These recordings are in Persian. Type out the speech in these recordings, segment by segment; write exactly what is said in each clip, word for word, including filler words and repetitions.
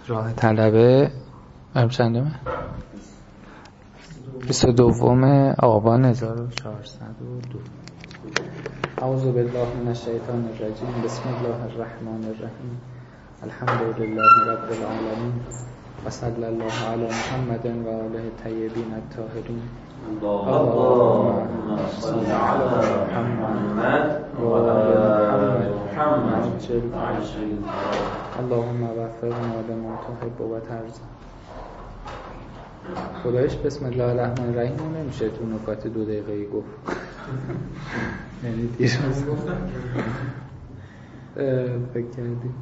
راه طلبه چندمه؟ بیست و دوم آبان هزار و چهارصد و دو. اعوذ بالله من الشیطان الرجیم. بسم الله الرحمن الرحیم. الحمد لله رب العالمین و صلی الله علی محمد و آله الطیبین الطاهرین. اللهم صل علی محمد و آل محمد عجل. اللهم وفقنا لما تحب و ترضی. خدایش بسم الله الرحمن الرحیم نمیشه تو نکات دو دقیقه‌ای گفت. یعنی دیروز فکر کردی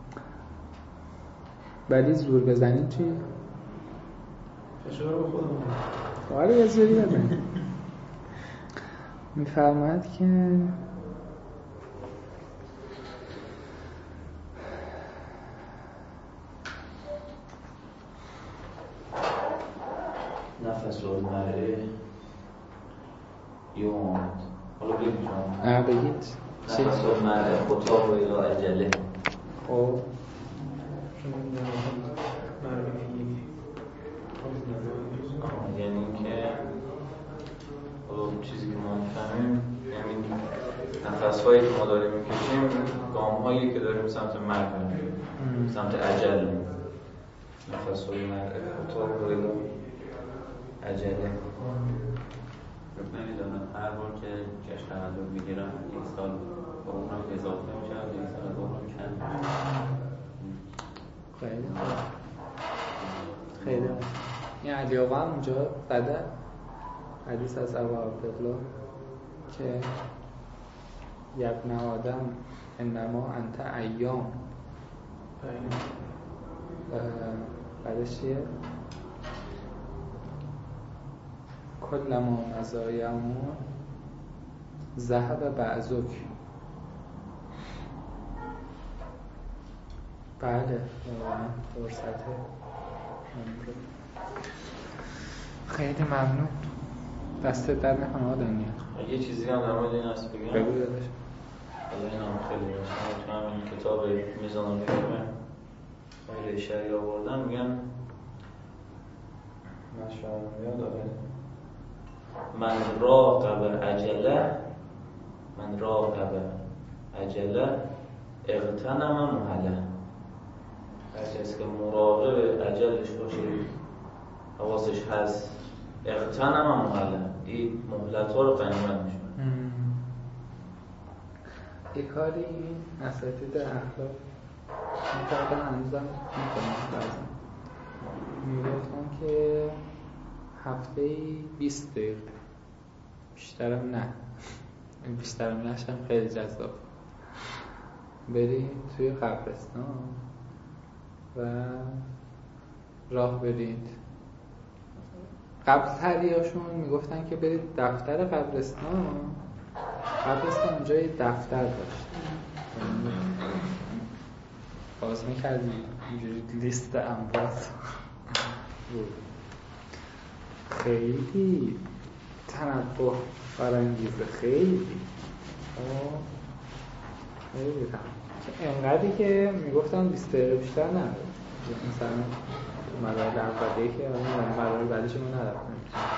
ولی زور بزنید چی؟ فشار رو خودمون آره یه زوری بزنید. میفرماید که نفس المرء یوم حالا بگید شما نه بگید نفس المرء خطاب و الی اجله. خب یعنی که حالا چیزی که ما میفهمیم یعنی نفس هایی که ما داریم میکشیم گام هایی که داریم سمت مرگ میریم، سمت اجل میریم. نفس المرء خطاب و الی اجله. نمیدونم هر بار که جشن تولد میگیرم یک سال با اونم اضافه میشه و یک سال با اونم کم خیلی خیلی این علی آقا هم اونجا زده حدیث از ابو عبدالله که یبن آدم انما انت ایام. بعدش چیه؟ کل ما مزایمون ذهب بعضک. بله فرصته. خیلی ممنون. دستت در نکنه آدمی. یه چیزی هم در مورد این هست بگم. بگو داداش. حالا این هم خیلی روشنه. تو همین کتاب میزان العلم خیلی شریع آوردن میگن مشاهده داره من راقب عجله من راقب عجله اغتنم محله. هر کسی که مراقب عجلش باشه حواسش هست اغتنم محله این مهلت ها رو غنیمت میشه. یک کاری این اساتید اخلاق میکردن هنوزم میکنن بعضا میگفتن که هفته بیست دقیقه بیشترم نه بیشترم نشم خیلی جذاب برید توی قبرستان و راه برید. قبل تریاشون میگفتن که برید دفتر قبرستان. قبرستان اونجا یه دفتر داشت باز میکردی اینجوری لیست اموات بود. خیلی تنبه برانگیزه. خیلی خیلی تنبه انقدری که میگفتن بیست دقیقه بیشتر نداره. مثلا تو مراحل اولیه که مراحل بعدیش ما ندارم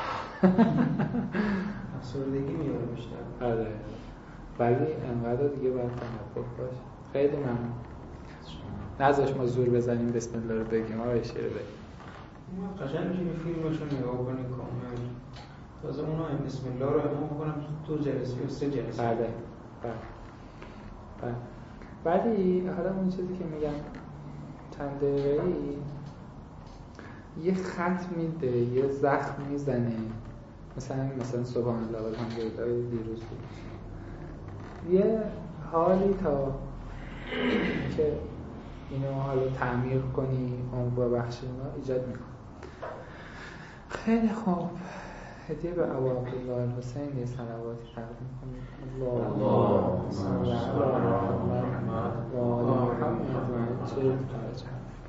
افسردگی میاره بیشتر. آره ولی انقدر دیگه باید تنبه باشه. خیلی ممنون. نذاش ما زور بزنیم بسم الله رو بگیم آقای شیر بگیم. قشنگ میشه فیلمشو نگاه کنی کامل. تازه اونا این بسم الله رو امام بکنم دو جلسه یا سه جلسه. بله بله بله. ولی حالا اون چیزی که میگم چند دقیقه‌ای یه خط میده یه زخم میزنه. مثلا مثلا سبحان الله و الحمدلله دیروز بود. یه حالی تا که اینو حالا تعمیر کنی عمق ببخشی اینا ایجاد میکنه. خیلی خوب. هدیه به ابو عبدالله الحسین یه صلواتی تقدیم کنید. اللهم صل علی محمد و آل محمد عجل فرجهم.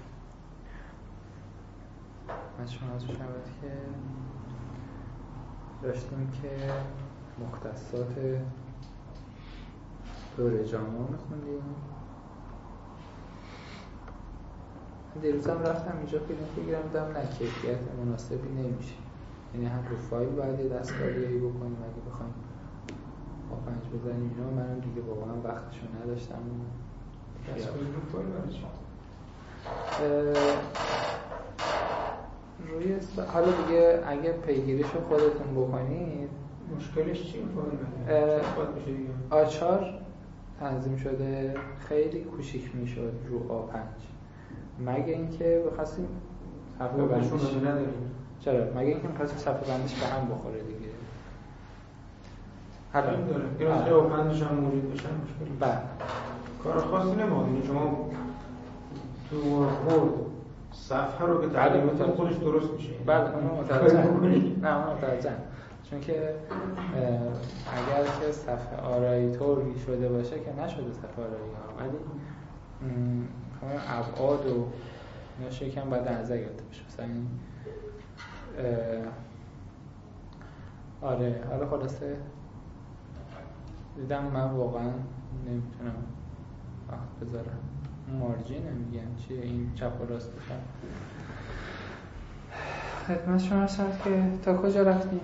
من شما از شنبت که داشتیم که مختصات دور جامعه میخوندیم. دیروزم رفتم اینجا فیلم بگیرم دیدم نه کیفیت مناسبی نمیشه، یعنی هم رو فایل باید یه دستکاریایی بکنیم اگه بخوایم با پنج بزنیم اینا. منم دیگه واقعا وقتشو نداشتم. دستکاری رو فایل برای چی؟ روی س... حالا دیگه اگه پیگیریشو خودتون بکنید مشکلش چیه فایل بگیریم؟ آچار تنظیم شده خیلی کوچیک میشد رو آ پنج، مگه اینکه بخواستیم صفحه بندیش نداریم. چرا؟ مگه اینکه می‌خواستیم صفحه بندیش به هم بخوره دیگه. حالا این داره این از آ پنج هم موجود بشن مشکل بله کار خاصی نمی‌کنه. شما تو خود صفحه رو به تعلیمات خودش درست میشه. بله اون متوجهم. نه اون متوجهم، چون که اگر که صفحه آرایی طوری شده باشه که نشده صفحه آرایی ها، ولی همون ابعاد و اینا شکم باید در نظر گرفته بشه. مثلا این آره حالا خلاصه دیدم من واقعا نمیتونم وقت بذارم. مارجین میگن چیه این چپ و راستش هم خدمت شما هست که تا کجا رفتیم؟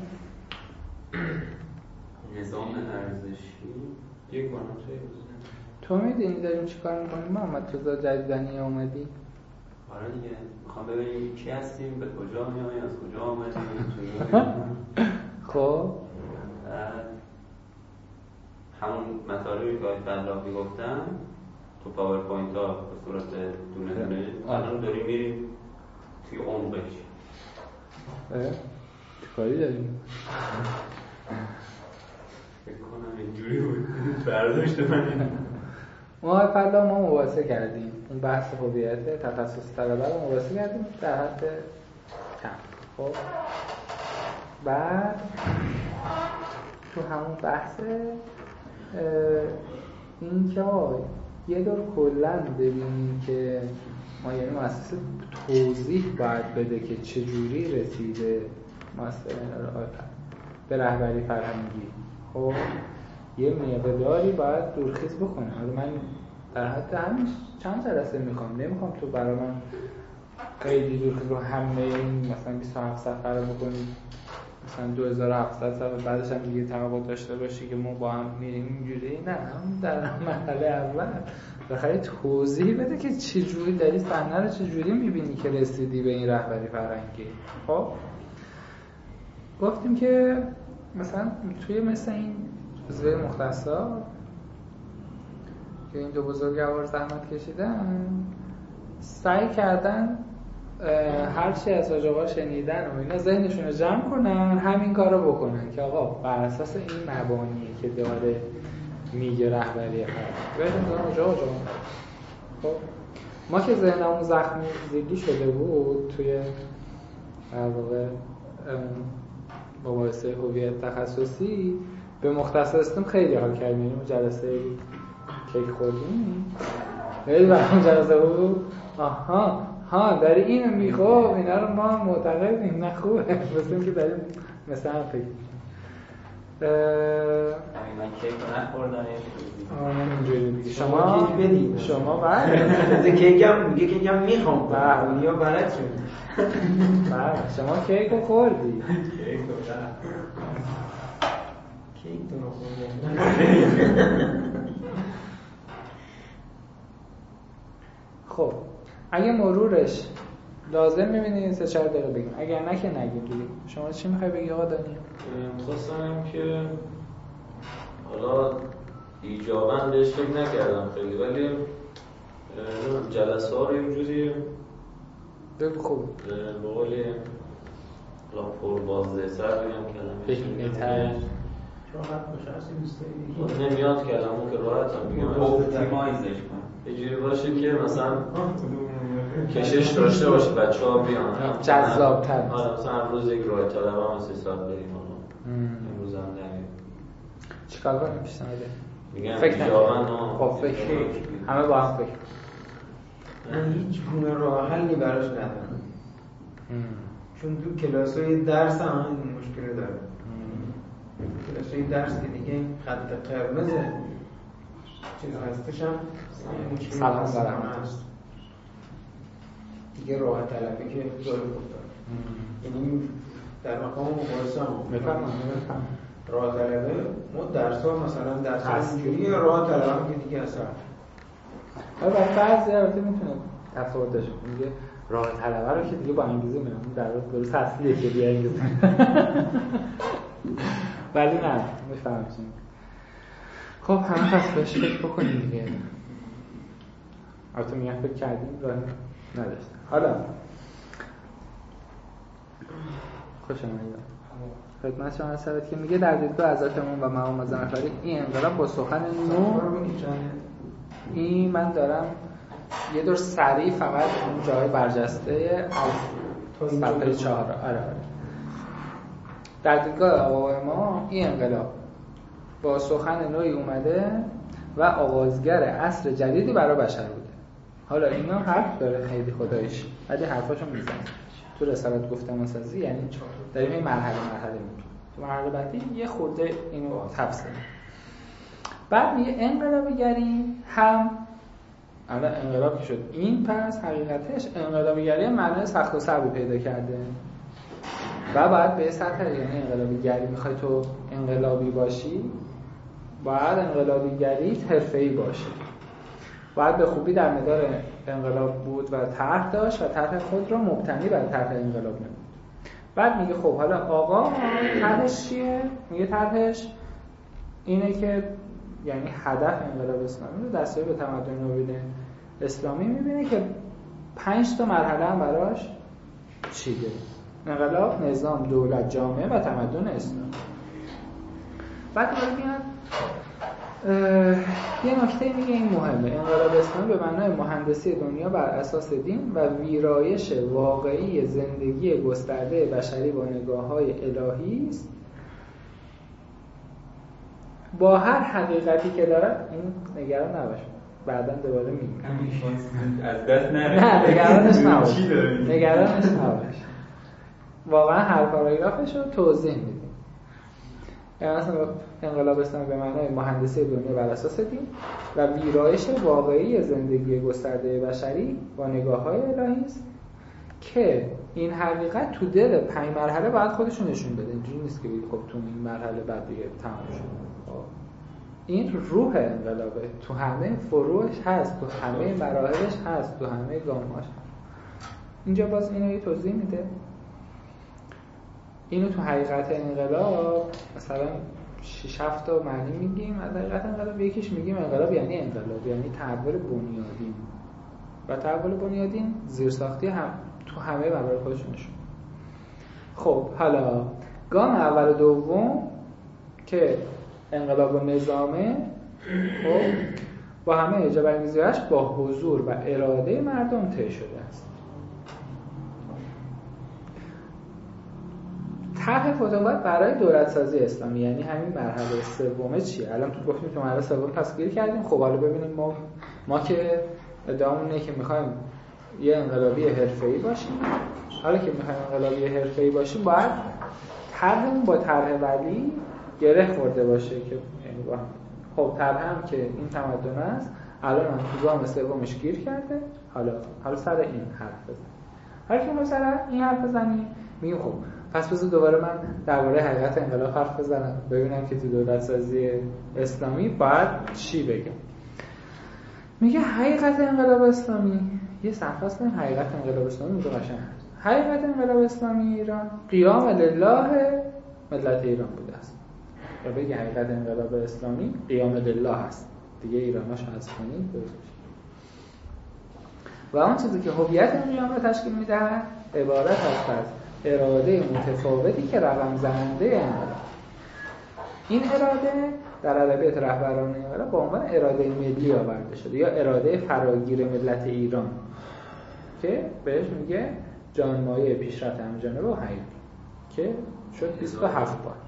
نظام ارزشی یک بانم شایی بزنیم. تو میدونی داریم چی کار میکنیم؟ محمد تو جدیدنی اومدی؟ آره دیگه میخوام ببینیم کی هستیم، به کجا میاییم، از کجا آمدیم. خب همون مطالبی که آقای فلاحی گفتم تو پاورپوینت ها به صورت دونه دونه الان داریم میریم توی عمقش. چه کاری داریم؟ فکر کنم اینجوری بود برداشت من این ما فلاح ما مباحثه کردیم اون بحث هویت تخصص طلبه رو مباحثه کردیم در حد کم. خب بعد تو همون بحث این که یه دور کلن ببینیم که ما یعنی مؤسسه توضیح باید بده که چجوری رسیده مؤسسه به رهبری فرهنگی. خب یه مقداری باید دورخیز بکنه. حالا من در حد همین چند جلسه میخوام، نمیخوام تو برای من خیلی دورخیز رو همه این مثلا بیست و هفت صفحه رو بکنیم مثلا دو هزار و هفتصد صفحه بعدش هم دیگه تقابل داشته باشی که ما با هم میریم اینجوری. نه هم در مرحله اول بخاطر توضیح بده که چجوری داری صحنه رو چجوری میبینی که رسیدی به این رهبری فرهنگی. خب گفتیم که مثلا توی مثل این حوزه مختصا که این دو بزرگوار زحمت کشیدن سعی کردن هرچی از آجاقا شنیدن و اینا ذهنشون رو جمع کنن همین کار رو بکنن که آقا بر اساس این مبانی که داره میگه رهبری فرهنگی بریم دارم آجاقا آجاقا. خب ما که ذهنمون زخمی زیدی شده بود توی در واقع مباحثه هویت تخصصی به مختصر استم خیلی حال کردیم. یعنی جلسه کیک خوردیم خیلی برام جلسه بود. آها ها داری اینو میخواب اینا رو ما معتقدیم نه خوبه مثل این که داریم مثلا فکر من کیک رو نخوردم آه اینجوری دیگه شما کیک بدید شما بعد کیک هم میگه کیک هم میخوام بعد یا بلد شد بعد شما کیک رو خوردی کیک رو نه کیک رو خوردم. خب اگه مرورش لازم می‌بینید سه چهار دقیقه بگیم، اگر نه که نگیم دیگه. شما چی می‌خوای بگی آقا دانی؟ می‌خواستم که حالا ایجاباً بهش فکر نکردم خیلی، ولی جلسه ها رو اینجوری بگو خوب به قولی حالا پر بازده سر بگم کلمه بهینه‌تر راحت باشه از این دوسته نمیاد کلمه که راحت هم بگم اپتیمایزش کن یه جوری باشه که مثلا کشش داشته باشه بچه ها بیان جذاب‌تر. آره مثلا روز یک راه طلبه هم سه ساعت بریم امروز هم نمیم چیکار کنیم پیشنهاده؟ میگم فکر ایجاباً خب فکر همه با هم فکر من هیچ گونه راه حلی براش ندارم چون تو کلاس‌های درس هم این مشکل داره. کلاس‌های درس که دیگه خط قرمزه چیز هستش هم سلام دارم هست. دیگه راه طلبی که جلو افتاد. یعنی در مقام مقایسه هم بفرمایید بفرمایید راه طلبه ما درس‌ها مثلا درس‌ها اینجوری راه طلبه که دیگه اصلا حالا برای بعضی البته میتونه تفاوت داشته باشه. میگه راه طلبه رو که دیگه با انگیزه میرم در واقع درست اصلیه که بیا انگیزه ولی نه میفهمم چی میگه. خب همه پس بهش فکر بکنیم دیگه. البته میگم فکر کردیم راه نداشتم. حالا خوش آمدید خدمت شما هستم که میگه در دیدگاه حضرت امام و مقام زمخشری این انقلاب با سخن نو این من دارم یه دور سریع فقط اون جای برجسته صفحه چهار آره آره در دیدگاه آقا ما این انقلاب با سخن نوعی اومده و آغازگر عصر جدیدی برای بشر بوده. حالا اینا حرف داره خیلی خدایش ولی حرفاشو میزنه تو رسالت گفتمان سازی، یعنی داریم این مرحله مرحله میگیم تو مرحله بعدی یه خورده اینو تفسیر. بعد میگه انقلابیگری هم الان انقلاب که شد این پس حقیقتش انقلابیگری معنای سخت و صعبی پیدا کرده و باید به سطح یعنی انقلابیگری میخوای تو انقلابی باشی باید انقلابیگری حرفه‌ای باشی، باید به خوبی در مدار انقلاب بود و طرح داشت و طرح خود رو مبتنی بر طرح انقلاب نمود. بعد میگه خب حالا آقا طرحش چیه؟ میگه طرحش اینه که یعنی هدف انقلاب اسلامی رو دستیابی به تمدن نوین اسلامی میبینه که پنج تا مرحله هم براش چیده: انقلاب، نظام، دولت، جامعه و تمدن اسلامی. بعد میگه یه نکته میگه این مهمه: انقلاب اسلامی به معنای مهندسی دنیا بر اساس دین و ویرایش واقعی زندگی گسترده بشری با نگاه‌های الهی است با هر حقیقتی که دارد. این نگران نباش بعداً دوباره میگم از دست نره. نه نگرانش نباش نگرانش نباش واقعا هر پاراگرافش رو توضیح میدیم. یعنی مثلا انقلاب اسلامی به معنای مهندسی دنیا بر اساس دین و ویرایش واقعی زندگی گسترده بشری با نگاه‌های الهی است که این حقیقت تو دل پنج مرحله باید خودشون نشون بده. اینجوری نیست که بگی خب تو این مرحله بعد دیگه تمام شد. این روح انقلابه، تو همه فروعش هست، تو همه مراحلش هست، تو همه گام‌هاش. اینجا باز اینو یه توضیح میده. اینو تو حقیقت انقلاب مثلا شش هفت تا معنی میگیم. از حقیقت انقلاب یکیش میگیم انقلاب یعنی انقلاب یعنی تحول بنیادین و تحول بنیادین زیرساختی هم تو همه مراحل خودشونشون. خب حالا گام اول و دوم که انقلاب و نظامه خب با همه اجابه انگیزی‌اش با حضور و اراده مردم طی شده است. طرح فتووت برای دولت‌سازی اسلامی یعنی همین مرحله سومه چیه؟ الان تو گفتیم تو مرحله سوم تصویر کردیم. خب حالا ببینیم ما ما که ادعامون اینه که می‌خوایم یه انقلابی حرفه‌ای باشیم. حالا که می‌خوایم انقلابی حرفه‌ای باشیم باید طرحمون با طرح ولی گره خورده باشه که یعنی با هم. خب طرح هم که این تمدن است الان هم تو گام سومش گیر کرده. حالا حالا سر این حرف بزنیم. هر کی ما سر این حرف بزنیم میگیم خب پس بذار دوباره من درباره حقیقت انقلاب حرف بزنم ببینم که تو دولت‌سازی اسلامی باید چی بگم. میگه حقیقت انقلاب اسلامی یه صفحه است. حقیقت انقلاب اسلامی اونجا قشنگ هست. حقیقت انقلاب اسلامی ایران قیام لله ملت ایران بوده است. یا بگه حقیقت انقلاب اسلامی قیام لله هست. دیگه ایراناش حذف کنید درست میشه. و اون چیزی که هویت این قیام رو تشکیل میده عبارت است از اراده متفاوتی که رقم زننده انقلاب. این اراده در ادبیات رهبران انقلاب با عنوان اراده ملی آورده شده یا اراده فراگیر ملت ایران که بهش میگه جانمایه پیشرفت همجانبه و حقیقی که شد بیست و هفت بار.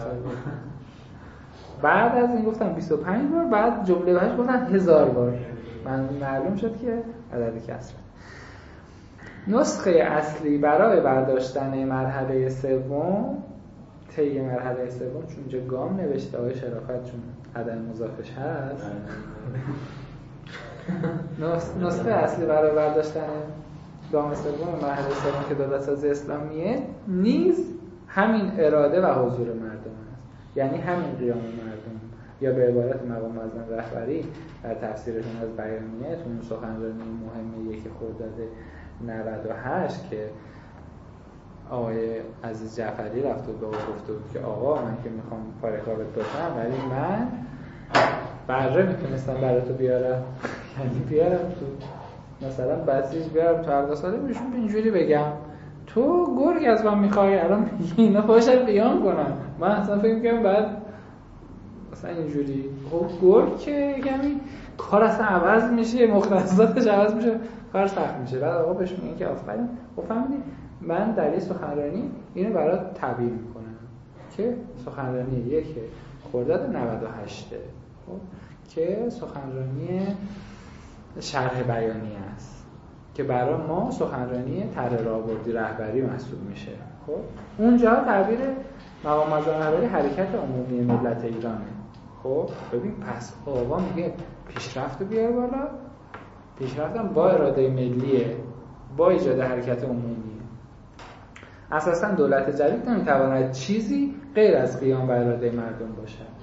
بعد از این گفتم بیست و پنج بار، بعد جمله بعدش گفتن هزار بار. من معلوم شد که عدد کسره. نسخه اصلی برای برداشتن مرحله سوم طی مرحله سوم چون اینجا گام نوشته های شرافت چون عدد مضافش هست نسخه اصلی برای برداشتن گام سوم مرحله سوم که دولت سازی اسلامیه نیز همین اراده و حضور مردم است، یعنی همین قیام مردم، یا به عبارت مقام معظم رهبری در تفسیرشون از بیانیه تو اون سخنرانی مهمه یک خرداد نود و هشت که آقای عزیز جعفری رفت و به او گفته بود که آقا من که میخوام پارکابت باشم ولی من بره میتونستم برای تو بیارم یعنی بیارم تو مثلا بسیج بیارم تو هر ساله میشون اینجوری بگم تو گرگ از من میخوای الان اینا باشن قیام کنم. من اصلا فکر میکنم بعد مثلا اینجوری خب گرگ که کمی کار اصلا عوض میشه، مختصاتش عوض میشه، کار سخت میشه. بعد آقا بهش میگن که آفرین خب فهمیدی من در یه سخنرانی اینو برات تعبیر میکنم که سخنرانی یک خرداد نود و هشت خب که سخنرانی شرح بیانیه است که برای ما سخنرانی طرح راهبردی رهبری محسوب میشه. خب اونجا تعبیر مقام معظم رهبری حرکت عمومی ملت ایرانه. خب ببین پس آقا میگه پیشرفت رو بیار بالا، پیشرفتم با اراده ملیه، با ایجاد حرکت عمومی. اساساً دولت جدید نمیتواند چیزی غیر از قیام و اراده مردم باشد.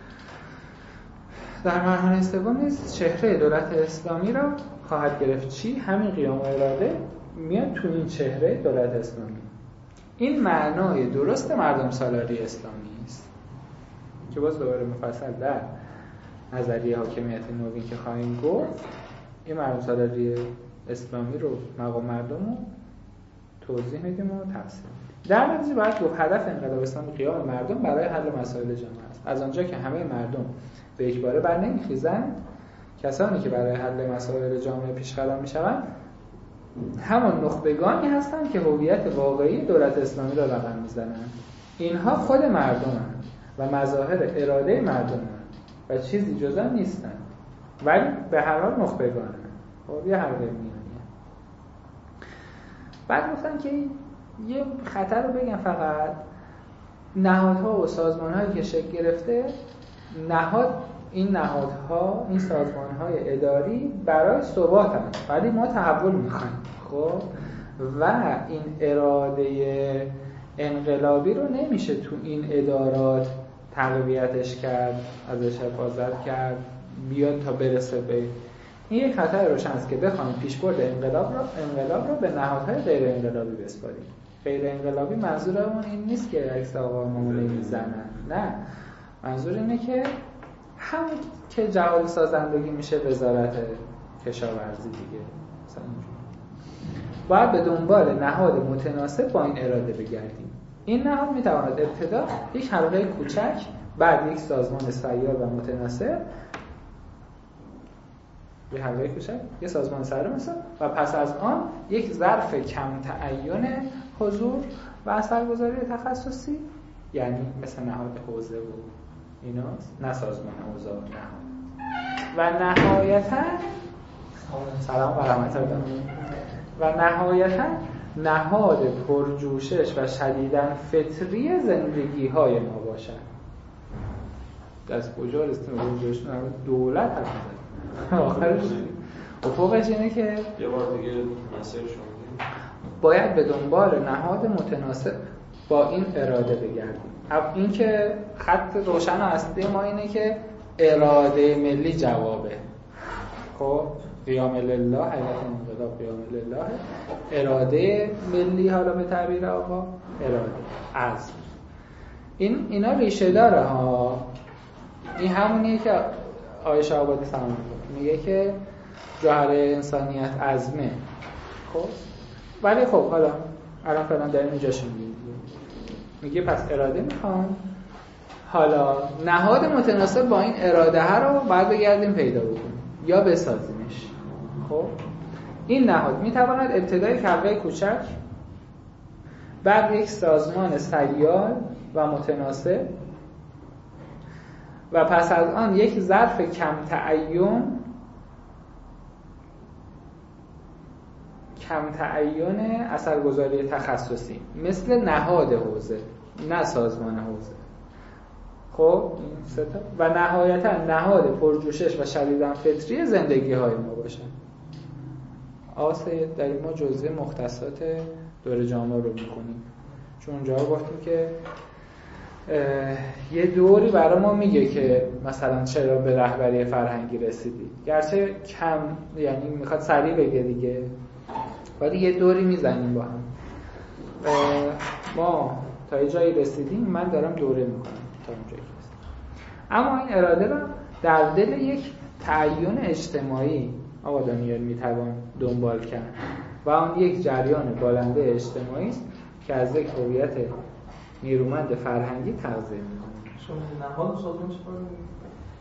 در مرحله سوم نیز چهره دولت اسلامی را خواهد گرفت چی؟ همین قیام و اراده میاد تو این چهره دولت اسلامی. این معنای درست مردم سالاری اسلامی است که باز دوباره مفصل در نظریه حاکمیت نوین که خواهیم گفت این مردم سالاری اسلامی رو مقام مردم رو توضیح میدیم و تفسیر میدیم. در نتیجه باید گفت هدف انقلاب اسلامی قیام مردم برای حل مسائل جامعه است. از آنجا که همه مردم به یکباره بر نمیخیزند، کسانی که برای حل مسائل جامعه پیش قدم میشوند همان نخبگانی هستند که هویت واقعی دولت اسلامی را رقم میزنند. اینها خود مردمند و مظاهر اراده مردمند و چیزی جز آن نیستند، ولی به هر حال نخبگانند. خب یه حلقه میانیه. بعد گفتن که یه خطر رو بگم، فقط نهادها و سازمان‌هایی که شکل گرفته، نهاد این نهادها، این سازمان‌های اداری برای ثبات هست، ولی ما تحول می‌خوایم. خب و این اراده انقلابی رو نمیشه تو این ادارات تقویتش کرد، ازش حفاظت کرد، بیاد تا برسه به این. یک خطر روشن است که بخوایم پیشبرد انقلاب رو انقلاب رو به نهادهای غیر انقلابی بسپاریم. غیر انقلابی منظورمون این نیست که عکس آقا مومنی میزنن، نه، منظور اینه که همون که جهاد سازندگی میشه وزارت کشاورزی دیگه، مثلا اینجوری. باید به دنبال نهاد متناسب با این اراده بگردیم. این نهاد میتواند ابتدا یک حلقه کوچک، بعد یک سازمان سیار و متناسب، یه حلقه کوچک، یه سازمان سرمسا و پس از آن یک ظرف کم تعین حضور و اثرگذاری تخصصی، یعنی مثل نهاد حوزه و ایناست، نه سازمان حوزه و نهاد. و نهایتاً سلام و رحمت الله و نهایتاً نهاد پرجوشش و شدیداً فطری زندگی های ما باشد. از کجا رسیم به پرجوشش؟ دولت هست آخرش افقش اینه که یه بار دیگه مسئله شما باید به دنبال نهاد متناسب با این اراده بگردیم. این که خط روشن اصلی ما اینه که اراده ملی جوابه. خب قیام لله، حیات انقلاب قیام لله، اراده ملی، حالا به تعبیر آقا اراده عزم. این اینا ریشه داره ها. این همونیه که آقای شهابادی سلام میگه که جوهر انسانیت عزمه. خب ولی خب حالا الان فعلا داریم اینجاش میگیم، میگه پس اراده میخوام، حالا نهاد متناسب با این اراده ها رو باید بگردیم پیدا بکنیم یا بسازیمش. خب این نهاد میتواند ابتدای حلقه کوچک، بعد یک سازمان سیال و متناسب و پس از آن یک ظرف کم تعین کم تعین اثرگذاری تخصصی مثل نهاد حوزه، نه سازمان حوزه. خب این سه تا و نهایتا نهاد پرجوشش و شدیداً فطری زندگی های ما باشن. آقا سید داریم ما جزء مختصات دوره جامعه رو می‌خونیم، چون اونجا گفتیم که یه دوری برای ما میگه که مثلا چرا به رهبری فرهنگی رسیدی، گرچه کم یعنی میخواد سریع بگه دیگه، ولی یه دوری میزنیم با هم. ما تا یه جایی رسیدیم، من دارم دوره میکنم تا اون جایی رسیدیم. اما این اراده رو در دل یک تعیین اجتماعی آقا دانیال میتوان دنبال کرد و آن یک جریان بالنده اجتماعی است که از یک هویت نیرومند فرهنگی تغذیه میکنه. شما نهاد سازمان چیکار می‌کنید؟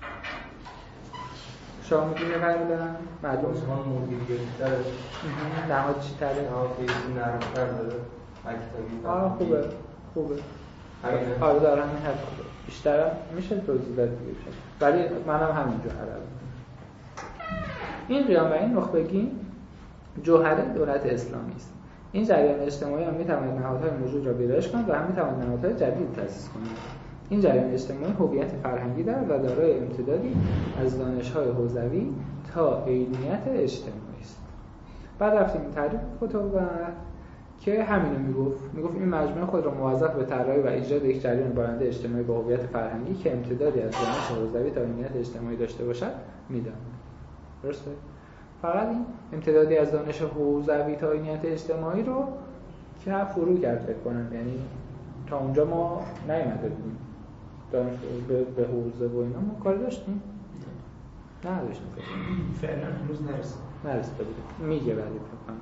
شما می‌دونید فرمودن معلوم سازمان مدیریتی داره. نهاد چی تره؟ نهاد خیلی نرم‌تر داره. مکتبی. آه خوبه. خوبه. همینه. آره دارم این حرف بیشتر میشه توضیح داد دیگه بشه. ولی منم همینجا عربم. این قیام و این نخبگی جوهر دولت اسلامی است. این جریان اجتماعی هم میتواند نهادهای موجود را ویرایش کند و هم میتواند نهادهای جدید تأسیس کند. این جریان اجتماعی هویت فرهنگی دارد و دارای امتدادی از دانش‌های حوزوی تا عینیت اجتماعی است. بعد رفتیم این تعریف فتووت که همینو میگفت. میگفت این مجموعه خود را موظف به طراحی و ایجاد یک جریان بالنده اجتماعی با هویت فرهنگی که امتدادی از دانش حوزوی تا عینیت اجتماعی داشته باشد میداند. درسته؟ فقط این امتدادی از دانش حوزوی تا عینیت اجتماعی رو که فرو کرد فکر کنم، یعنی تا اونجا ما نیومده بودیم دانش به, به حوزه و اینا ما کار داشتیم؟ نه داشتیم فعلا هنوز نرسید نرسیده بودیم میگه ولی فکر کنم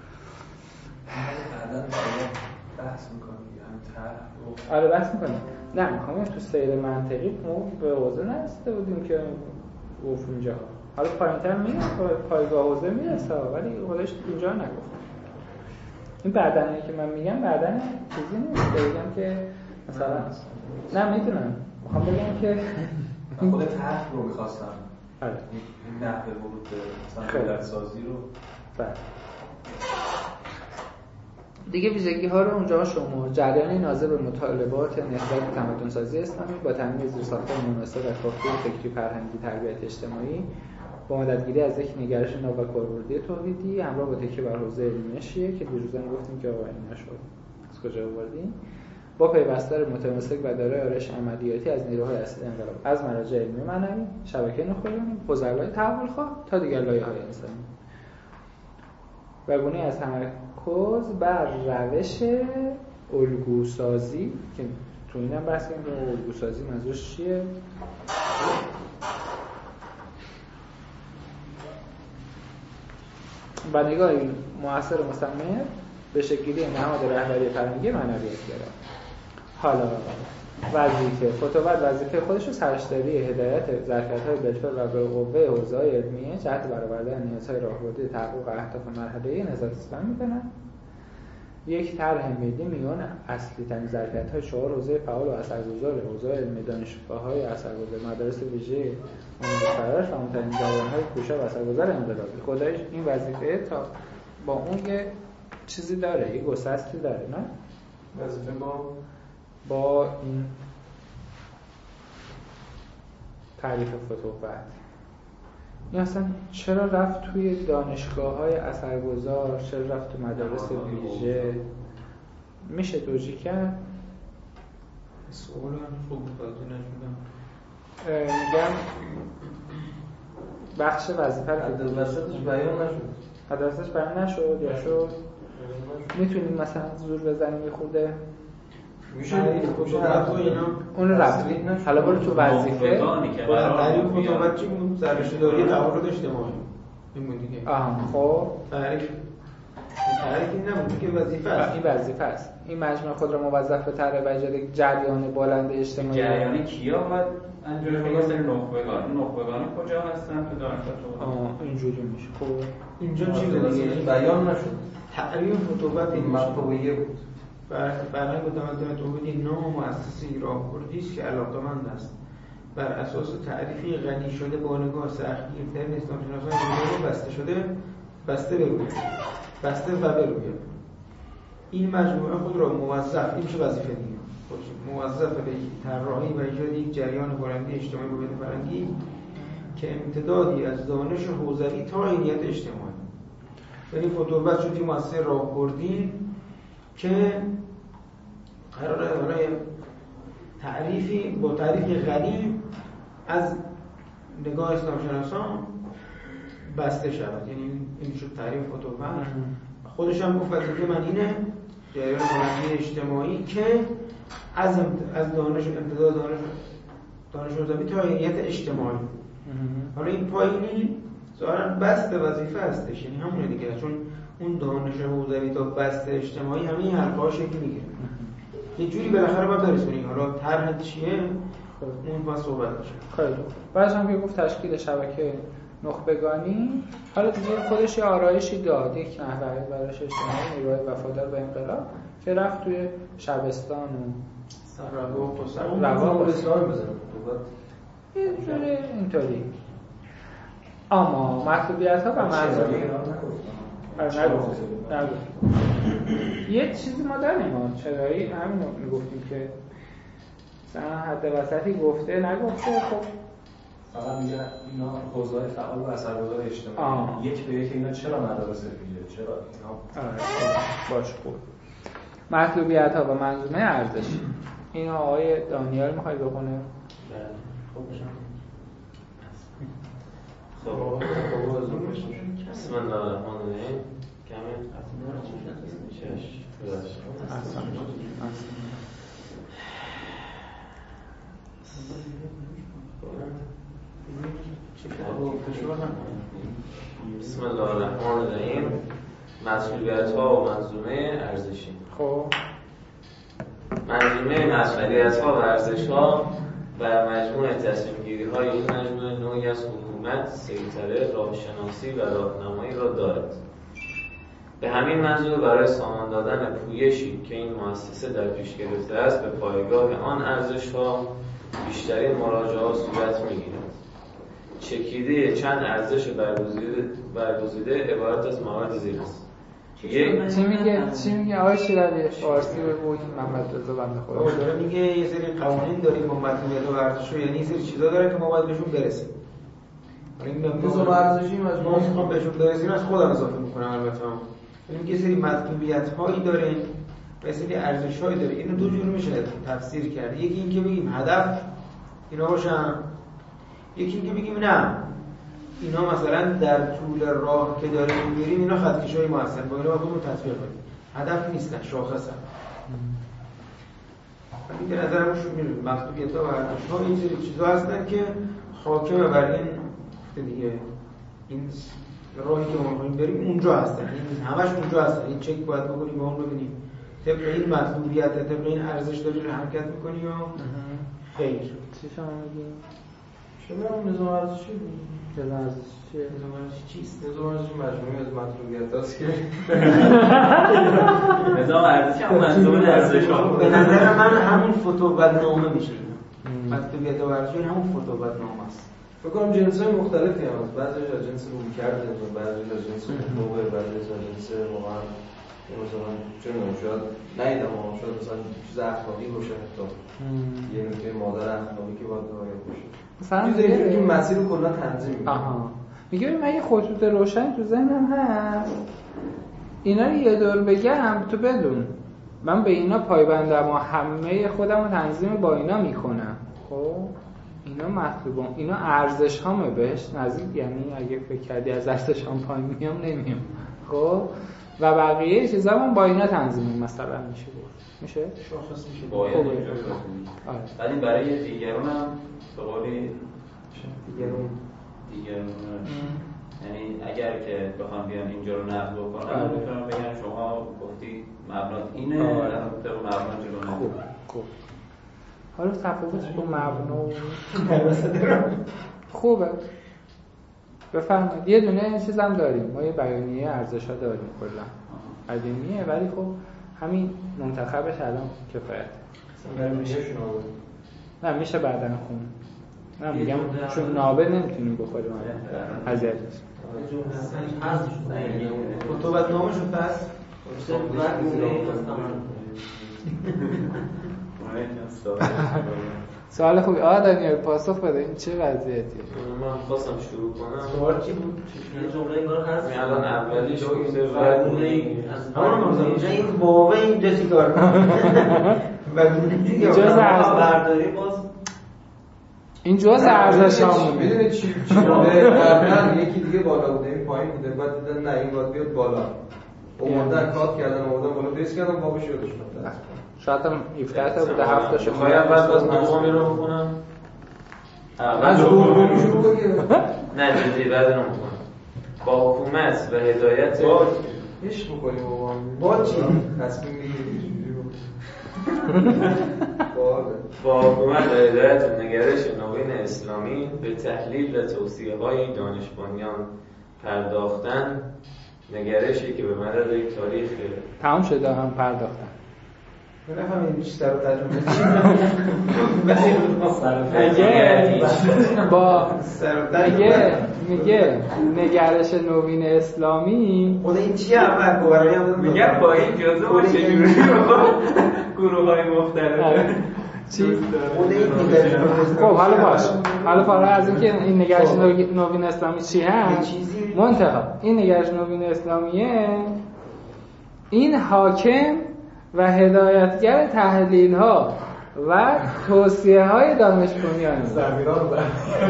بعداً بحث میکنیم یعنی طرح آره بحث میکنیم. نه میخوام تو سیر منطقی ما به حوزه نرسیده بودیم که گفت اینجا حالا پایین‌تر میاد پایگاه حوزه میرسه ولی خودش اینجا نگفت. این بعدنی که من میگم بعدن چیزی نیست بگم که مثلا نه میدونم میخوام بگم که خود طرح رو میخواستم آره این نحوه ورود مثلا دولت سازی رو بعد دیگه ویژگی ها رو اونجا شما جریانی ناظر به مطالبات نهضت تمدن سازی اسلامی با تامین زیرساخت‌های مناسب و کافی فکری فرهنگی تربیت اجتماعی با مددگیری از یک نگرش نو و کاربردی توحیدی همراه با تکیه بر حوزه علمیه که دیروز هم گفتیم که آقا این نشد از کجا آوردیم با پیوستار متماسک و دارای آرایش عملیاتی از نیروهای اصلی انقلاب از مراجع علمی معنوی شبکه نخبگان فضلای تحول‌خواه تا دیگر لایه‌های انسانی و گونه از تمرکز بر روش الگوسازی که تو اینم بحث کنیم که الگوسازی منظورش چیه و نگاهی مؤثر و مستمر به شکلی نهاد رهبری فرهنگی معنویت گرا. حالا وظیفه فتووت وظیفه خودش رو سرشتری هدایت ظرفیت‌های بالفعل و به قوه حوزه‌های علمیه جهت برآوردن نیازهای راهبردی تحقق اهداف مرحله‌ای نهضت اسلامی می‌کنه. یک طرح ملی میان اصلی ترین ظرفیت‌های چهار حوزه فعال و اثرگذار حوزه علمی دانشگاه‌های اثرگذار مدارس ویژه عمومی فرار و مهمترین جریان‌های کوشا و اثرگذار انقلابی. خودش این وظیفه تا با اون یه چیزی داره، یه گسستی داره، نه؟ وظیفه با با این تعریف فتووت این اصلا چرا رفت توی دانشگاه‌های اثرگذار، چرا رفت تو مدارس ویژه، میشه توجیه کرد؟ سوال من خوب توضیح نشدم. میگم بخش وظیفه رو در وسطش بیان نشد در وسطش بیان نشد یا شد میتونیم مثلا زور بزنیم میخورده میشه اون رفت حالا برو تو وظیفه تعریف فتووت چی بود؟ سرشته‌داری تعارض اجتماعی این بود دیگه. آها خب تعریف تعریف این نبود که وظیفه است. این وظیفه است. این مجموعه خود را موظف به طرح و ایجاد یک جریان بلند اجتماعی. جریان کیا باید انجام بشه؟ مثلا نخبگان. نخبگان کجا هستن تو دانشگاه تو؟ آه اینجوری میشه. خب اینجا چیز دیگه بیان نشد. تعریف فتووت این مطبوعیه بود. فرهنگ و تمدن توحیدی نام مؤسسه‌ای راهبردی است که علاقه‌مند است بر اساس تعریفی غنی شده با نگاه سختگیرترین اسلام‌شناسان دنیا بسته شده بسته به روی بسته و به روی این مجموعه خود را موظف این چه وظیفه دیگه خودش موظف به طراحی و ایجاد یک جریان بلندی اجتماعی با هویت فرهنگی که امتدادی از دانش حوزوی تا عینیت اجتماعی. یعنی فتوبت شد یه مؤسسه راهبردی که قراره حالا تعریفی با تعریف غنی از نگاه اسلام شناسان بسته شود. یعنی این شد تعریف فتوبت. خودش هم گفت وظیفه من اینه جریان هنری اجتماعی که از از دانش ابتدا دانش دانش نظامی تا عینیت اجتماعی. حالا این پایینی ظاهرا بسته وظیفه هستش، یعنی همونه دیگه، چون اون دانش حوزوی تا بسته اجتماعی همه این حلقه‌ها شکل میگیره. یه جوری بالاخره باید برسونیم. حالا طرح چیه اون با صحبت بشه. خیلی خوب. بعدش هم که گفت تشکیل شبکه نخبگانی، حالا دیگه خودش یه آرایشی داد، یک نحوه براش اجتماعی نیروهای وفادار به انقلاب که رفت توی شبستان و روا و سر روا و اسلام بزنه. اینجوری اینطوری. اما مطلوبیت ها و منظومه نگفت نگفت یه چیزی ما داریم ها چرایی همین رو میگفتیم که مثلا حد وسطی گفته نگفته. خب فقط میگه اینا حوزه‌های فعال و اثرگذار اجتماعی یک به یک اینا چرا مدارس ویژه، چرا اینا باش خوب. مطلوبیت ها و منظومه ارزشی اینو آقای دانیال میخوای بخونه؟ خب بشم. خب بسم الله الرحمن الرحیم. کامل شش بسم الله الرحمن الرحیم. مسئولیت ها و منظومه ارزشی. خب منظومه مسئولیت ها و ارزش ها و مجموع تصمیم گیری های این مجموعه نوعی از حکومت، سیطره، راهشناسی و راهنمایی را دارد. به همین منظور برای سامان دادن پویشی که این مؤسسه در پیش گرفته است به پایگاه آن ارزش ها بیشترین مراجعات صورت می‌گیرد. چکیده چند ارزش برگزیده برگزیده عبارت از موارد زیر است. چی میگه چی میگه آقای شیرازی فارسی بگو محمد رضا بنده خدا داره میگه یه سری قوانین داریم با مطلوبیت و ارزش، یعنی یه سری چیزا داره که ما باید بهشون برسیم. حالا این نظام ارزشی مجموعه میخوام بهشون برسیم از خودم اضافه میکنم. البته یعنی یه سری مطلوبیت هایی داره و یه سری ارزش هایی داره. اینو دو جور میشه تفسیر کرد. یکی این که بگیم هدف اینا باشن، یکی این که بگیم نه اینا مثلا در طول راه که داریم می‌بریم اینا خطکشای ما هستن، با اینا باید رو تطبیق کنیم. هدف نیستن، شاخصن. ولی به نظرم شون میاد مطلوبیت‌ها و ارزش‌ها این سری چیزا هستن که حاکم بر این دیگه این راهی که ما می‌خوایم بریم اونجا هستن. این همش اونجا هستن. این چک باید بکنیم با اون ببینیم طبق این مطلوبیت، طبق این ارزش داری حرکت می‌کنی یا خیر. چی شما میگین؟ شما نظام ارزشی نظام ارزشی چیه؟ نظام ارزشی چیست؟ نظام ارزشی مجموعه از مطلوبیت هست که نظام ارزشی هم منظومه ارزش‌ها. به نظر من همون فتوبت‌نامه میشه. مطلوبیت و ارزش همون فتوبت‌نامه است. فکر کنم جنس‌های مختلفی هست. بعضیش از جنس رویکرد، بعضیش از جنس حقوق، بعضیش از جنس واقعا مثلا چه می‌دونم شاید نیدم اما شاید مثلا چیز اخلاقی باشه حتی یه نکته مادر اخلاقی که باید رعایت بشه. مثلا چیزی اینجوری که مسیر رو کلا تنظیم می‌کنه. آها میگه من یه خطوط روشن تو ذهنم هست، اینا رو یه دور بگم تو بدون من به اینا پایبندم و همه خودم رو تنظیم با اینا میکنم. خب اینا مطلوبم، اینا ارزش هامه بهش نزدیک، یعنی اگه فکر کردی از ارزش هام پایین میام نمیام. خب و بقیه چیزا من با اینا تنظیم مثلا میشه بود میشه شاخص میشه باید اینجا ولی برای دیگران هم به قولی دیگران دیگران یعنی اگر که بخوام بیان اینجا رو نقد بکنم میتونم بگم شما گفتی مبنات اینه طبق مبنا جلو خوب خوب حالا تفاوتش با مبنا خوبه بفرمایید. یه دونه چیز هم داریم، ما یه بیانیه ارزش‌ها داریم کلا قدیمیه ولی خب همین منتخبش الان کفایت نه میشه بعداً خون نه میگم چون نابه نمیتونیم بخوریم اذیت میشه فتوبت نامه شد پس سوال خوبی. آه دانیال پاسخ بده این چه وضعیتیه؟ من خواستم شروع کنم. سوال چی بود؟ یه جمله انگار هست الان اولیش گفته وگونه از آره این واقعا اینجا چی کار کنه؟ وگونه جز ارز برداری باز این جز ارزش ها میدونی چی چی بوده؟ قبلا یکی دیگه بالا بوده این پایین بوده بعد دیدن نه این باید بیاد بالا اومدن کات کردن اومدن بالا پیس کردن بابش یادش اومد. شاید هم هفده تا بوده هفت تاشو میخوایم بعد از دومی رو بکنم. از دومی شروع بگیر. نه جدی بعد رو میکنم. با حکومت و هدایت با عشق بکنیم بابا. با چی؟ تصمیم بگیریم. با حکومت و هدایت و نگرش نوین اسلامی به تحلیل و توصیه های دانش بنیان پرداختن، نگرشی که به مدد یک تاریخ تمام شده هم پرداختن. نفهم این بیشتر رو ترجمه میگه با میگه میگه نگرش نوین اسلامی خود این چیه اول برای هم میگم با این جزء ما چجوری گروه های مختلف چی؟ خود این نگرش خب حالا باش حالا فارغ از اینکه این نگرش نوین اسلامی چی هست منتها این نگرش نوین اسلامیه این حاکم و هدایتگر تحلیل ها و توصیه های دانش بنیان زمیران زد.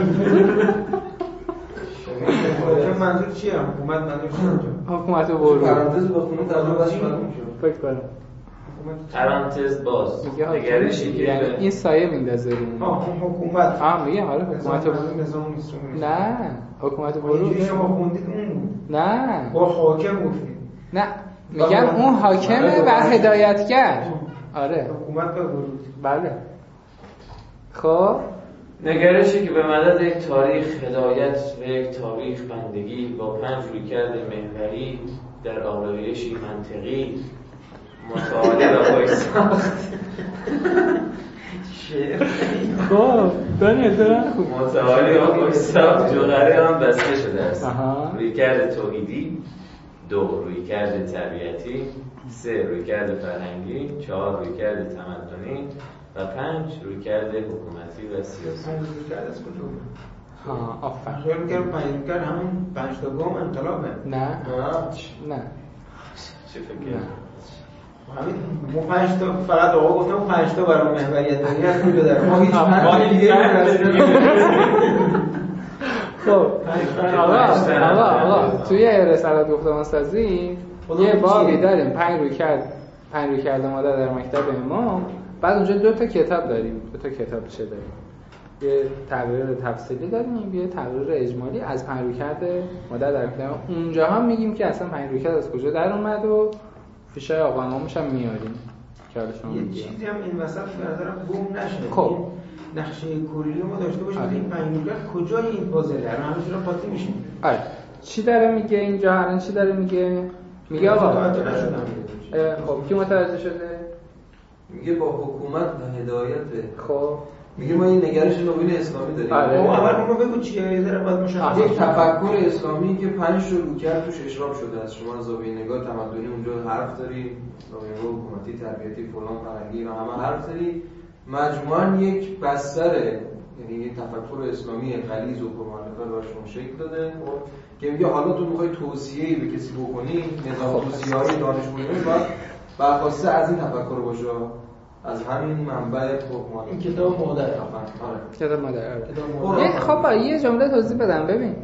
منظور چیه؟ حکومت منظور چیه؟ حکومت و ورود پرانتز بخونم ترجمه باشی معلوم شد. فکر کنم پرانتز باز نگرشی که یعنی این سایه میندازه رو آه حکومت آه میگم آره حکومت و نظام اسلامی نه حکومت و اینجوری ورود شما خوندید اون بود نه با حاکم گفتید نه میگم اون حاکمه و هدایتگر آره حکومت و ورود بله خب نگرشی که به مدد یک تاریخ هدایت و یک تاریخ بندگی با پنج رویکرد محوری در آرایشی منطقی متعالی و پایساخت خب دانیل دارن خوب متعالی و پایساخت جوهره آن بسته شده است. رویکرد توحیدی، دو رویکرد تربیتی، سه رویکرد فرهنگی، چهار رویکرد تمدنی و پنج رویکرد حکومتی و سیاسی. پنج رویکرد از کجا بود؟ ها آفرین. خیال می‌کردم پنج رویکرد همون پنج تا گام انقلابه. نه نه چه فکر همین ما پنج تا فقط آقا گفتم پنج تا برای محوریت داری از کجا داره ما هیچ پنج دیگه خب آقا آقا آقا توی رسالت گفتمان سازی یه بابی داریم پنج روی کرد پنج روی کرده مادر در مکتب امام بعد اونجا دو تا کتاب داریم دو تا کتاب چه داریم یه تقریر تفصیلی داریم یه تقریر اجمالی از پنج روی کرده مادر در مکتب اونجا هم میگیم که اصلا پنج روی کرد از کجا در اومد و فیشای آقا امامش هم میاریم که حالا شما یه چیزی هم این وسط به نظرم گم نشه خب نقشه کلی ما داشته باشیم این پنج رویکرد کجای این پازله الان همه چیزا قاطی میشیم آره چی داره میگه اینجا الان چی داره میگه میگه آقا خب کی متوجه شده میگه با حکومت و هدایت خب میگه ما این نگرش نوین اسلامی داریم آره. او اول ما بگو چیه یه ذره بعد مشخص یک تفکر اسلامی که پنج تا رویکرد توش اشراف شده است شما از زاویه نگاه تمدنی اونجا حرف داری زاویه نگاه حکومتی تربیتی فلان فرهنگی و همه حرف داری مجموعاً یک بستره یعنی یک تفکر اسلامی غلیظ و پرمعرفت براش شکل داده خب که میگه حالا تو میخوای توصیه‌ای به کسی بکنی نظام توصیه‌های دانش بنیان باید برخواسته از این تفکر باشه از همین منبع حکومت این کتاب مادر آره کتاب مادر خب یه جمله توضیح بدم ببین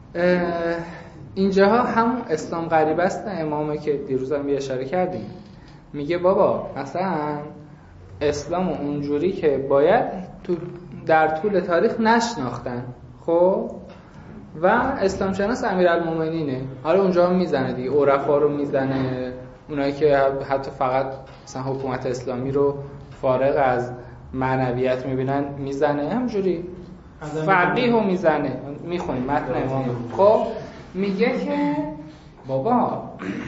اینجاها هم اسلام غریب است امامه که دیروز هم یه اشاره کردیم میگه بابا اصلا اسلام اونجوری که باید تو در طول تاریخ نشناختن خب و اسلام شناس امیرالمومنینه حالا اونجا هم میزنه دیگه عرفا رو میزنه اونایی که حتی فقط مثلا حکومت اسلامی رو فارغ از معنویت میبینن میزنه همجوری فقیه رو میزنه میخونیم متن امام خب میگه که بابا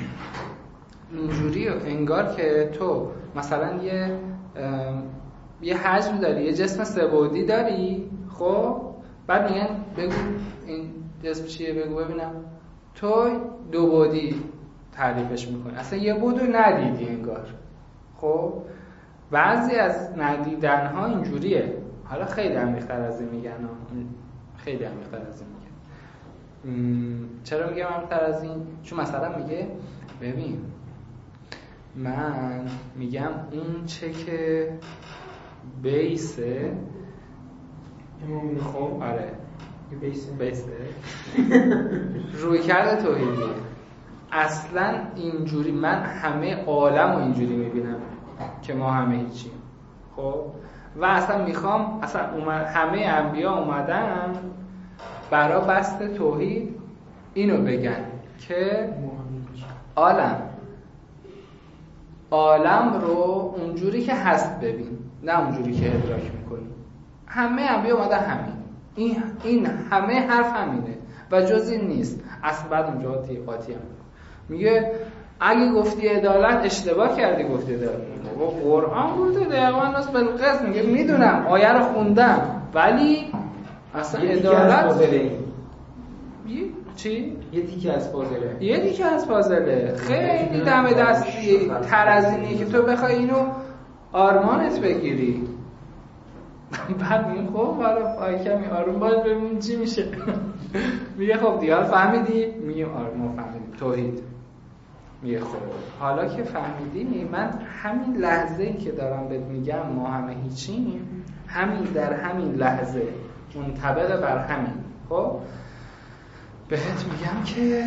اینجوری انگار که تو مثلا یه یه حجم داری یه جسم سه‌بعدی داری خب بعد میگن بگو این جسم چیه بگو ببینم تو دو بعدی تعریفش میکنی اصلا یه بعد رو ندیدی انگار خب بعضی از ندیدن ها اینجوریه حالا خیلی عمیق‌تر از این میگن، خیلی عمیق‌تر از این میگن. چرا میگم عمیق‌تر از این؟ چون مثلا میگه ببین من میگم اون چه که بیسه، خب آره بیسه بیسه روی کرده توحیدی اصلا اینجوری، من همه عالم رو اینجوری میبینم که ما همه هیچیم. خب و اصلا میخوام اصلا اومد همه انبیا اومدن برای بسط توحید اینو بگن که عالم عالم رو اونجوری که هست ببین، نه اونجوری که ادراک میکنی. همه انبیا اومدن همین، این این همه حرف همینه و جز این نیست. اصلا بعد اونجا قاطی هم میگه اگه گفتی عدالت اشتباه کردی، گفتی عدالت با قرآن گفته دقیقا ناس بالقسط. میگه میدونم آیه رو خوندم ولی اصلا عدالت یه چی؟ یه تیکه از پازله یه تیکه از پازله خیلی دم دستی تر از اینه که تو بخوای اینو آرمانت بگیری. بعد میگه خب حالا پای کمی آروم باش ببینیم چی میشه. میگه خب دیگه فهمیدی؟ میگه آره ما فهمیدیم توحید. میگه خب حالا که فهمیدیم، من همین لحظه‌ای که دارم بهت میگم ما همه هیچیم، همین در همین لحظه منطبق بر همین، خب بهت میگم که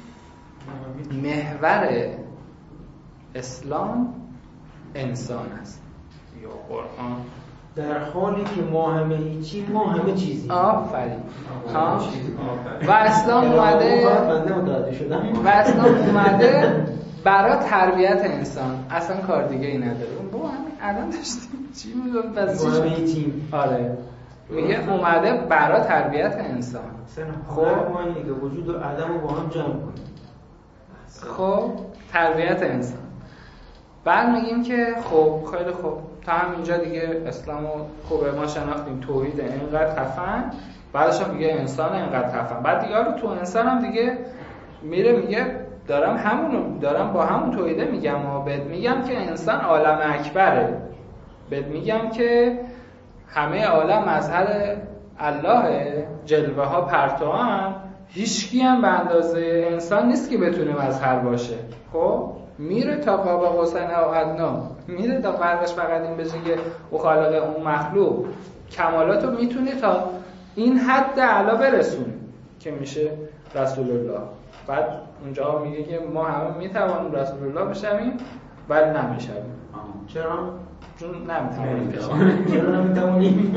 محور اسلام انسان است یا قرآن. در حالی که ما همه هیچی، ما همه چیزی. آفرین. و اسلام اومده و اسلام اومده برای تربیت انسان، اصلا کار دیگه ای نداره. بابا همین الان داشتیم چی میگم بس ما همه هیچیم. آره میگه اومده برای تربیت انسان. خب ما اینه که وجود و عدم رو با هم جمع کنیم. خب تربیت انسان. بعد میگیم که خب خیلی خوب تا همینجا دیگه اسلامو خوبه ما شناختیم، توحید اینقدر خفن، بعدش هم میگه انسان اینقدر خفن. بعد دیگه رو تو انسان هم دیگه میره میگه دارم همونو دارم با همون توحیده میگم و بهت میگم که انسان عالم اکبره، بهت میگم که همه عالم مظهر الله، جلوه ها پرتوان، هیچکی هم به اندازه انسان نیست که بتونه مظهر باشه. خب میره تا قاب قوسین او ادنا، میره تا فرقش فقط این بشه که او خالق اون مخلوق، کمالاتو میتونه تا این حد اعلا برسونه که میشه رسول الله. بعد اونجا میگه که ما همه میتوانیم رسول الله بشویم ولی نمیشویم. چرا؟ چون نمیتوانیم. چرا نمیتوانیم؟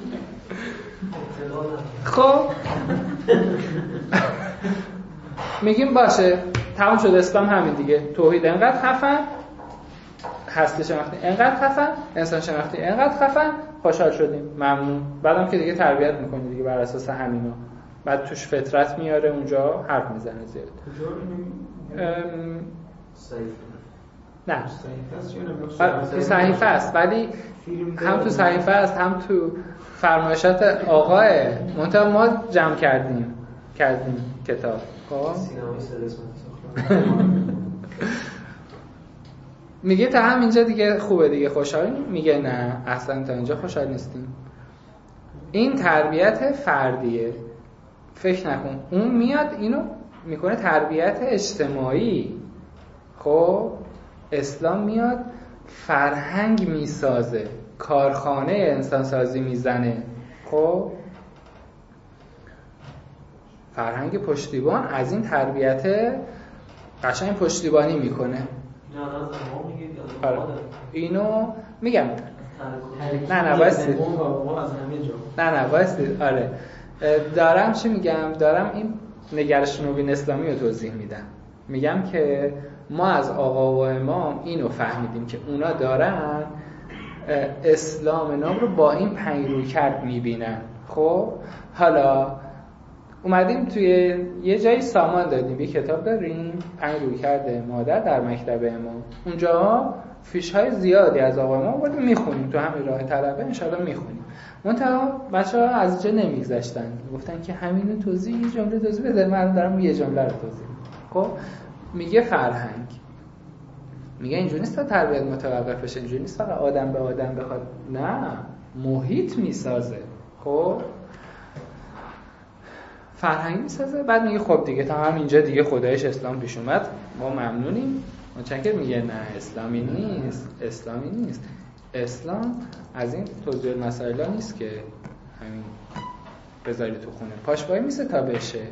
خب میگیم باشه تمام شد، اسلام همین دیگه، توحید انقدر خفن، هستی شناختی انقدر خفن، انسان شناختی انقدر خفن، خوشحال شدیم ممنون. بعدم که دیگه تربیت میکنی دیگه بر اساس همینا، بعد توش فطرت میاره اونجا حرف میزنه زیاد. نه تو صحیفه است، ولی هم تو صحیفه است هم تو فرمایشات آقاه منطقه ما جمع کردیم کردیم کتاب. خب میگه تا همینجا دیگه خوبه دیگه خوشحال؟ میگه نه اصلا تا اینجا خوشحال نیستیم. این تربیت فردیه، فکر نکن اون میاد اینو میکنه تربیت اجتماعی. خب اسلام میاد فرهنگ میسازه، کارخانه انسانسازی میزنه. خب فرهنگ پشتیبان از این تربیت قشنگ پشتیبانی میکنه. آره. اینو میگم نه نه وایسید نه نه وایسید آره دارم چی میگم، دارم این نگرش نوین اسلامی رو توضیح میدم. میگم که ما از آقا و امام اینو فهمیدیم که اونا دارن اسلام نام رو با این پنج رویکرد میبینن. خب حالا اومدیم توی یه جایی سامان دادیم، یه کتاب داریم پنج رویکرد مادر در مکتب امام، اونجا فیش های زیادی از آقا امام بودیم میخونیم، تو همین راه طلبه انشالله میخونیم. منتها بچه ها از جا نمیگذاشتن، گفتن که همینو توضیح یه جمله توضیح بده، من دارم یه جمله رو توضیح. خب میگه فرهنگ، میگه اینجوری نیست تا تربیت متوقف بشه، اینجوری نیست فقط آدم به آدم بخواد، نه محیط میسازه، خب فرهنگ میسازه. بعد میگه خب دیگه تا هم اینجا دیگه خدایش اسلام پیش اومد، ما ممنونیم. چنکر میگه نه اسلامی نیست، اسلامی نیست. اسلام از این توضیح مسائل ها نیست که همین بذاری تو خونه پاش وای میسه تا بشه.